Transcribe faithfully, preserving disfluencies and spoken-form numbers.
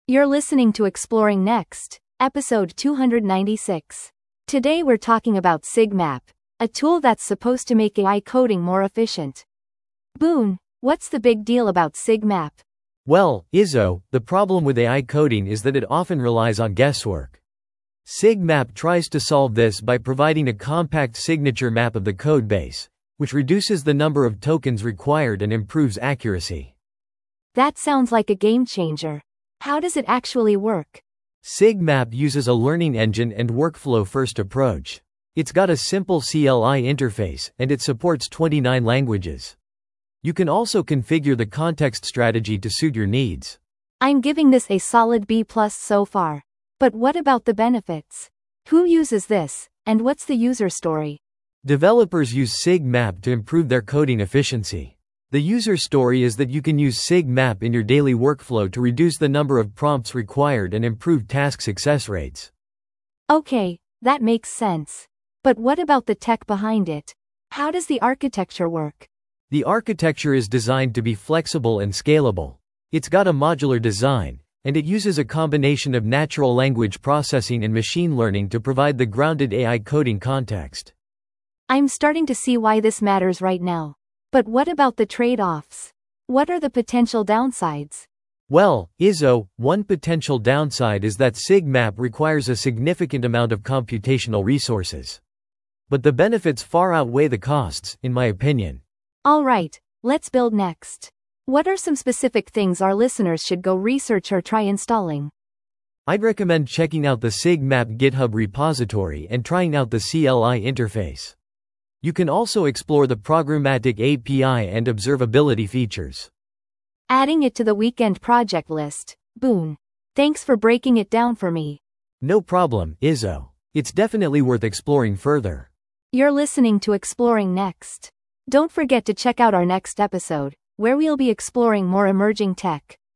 You're listening to Exploring Next, episode two hundred ninety-six. Today we're talking about SIGMAP, a tool that's supposed to make A I coding more efficient. Boone, what's the big deal about SIGMAP? Well, Izzo, the problem with A I coding is that it often relies on guesswork. SIGMAP tries to solve this by providing a compact signature map of the code base, which reduces the number of tokens required and improves accuracy. That sounds like a game changer. How does it actually work? SIGMAP uses a learning engine and workflow-first approach. It's got a simple C L I interface, and it supports twenty-nine languages. You can also configure the context strategy to suit your needs. I'm giving this a solid B plus so far. But what about the benefits? Who uses this, and what's the user story? Developers use SIGMAP to improve their coding efficiency. The user story is that you can use SIGMAP in your daily workflow to reduce the number of prompts required and improve task success rates. Okay, that makes sense. But what about the tech behind it? How does the architecture work? The architecture is designed to be flexible and scalable. It's got a modular design, and it uses a combination of natural language processing and machine learning to provide the grounded A I coding context. I'm starting to see why this matters right now. But what about the trade-offs? What are the potential downsides? Well, Izzo, one potential downside is that SIGMAP requires a significant amount of computational resources. But the benefits far outweigh the costs, in my opinion. All right, let's build next. What are some specific things our listeners should go research or try installing? I'd recommend checking out the SIGMAP GitHub repository and trying out the C L I interface. You can also explore the programmatic A P I and observability features. Adding it to the weekend project list. Boone. Thanks for breaking it down for me. No problem, Izzo. It's definitely worth exploring further. You're listening to Exploring Next. Don't forget to check out our next episode, where we'll be exploring more emerging tech.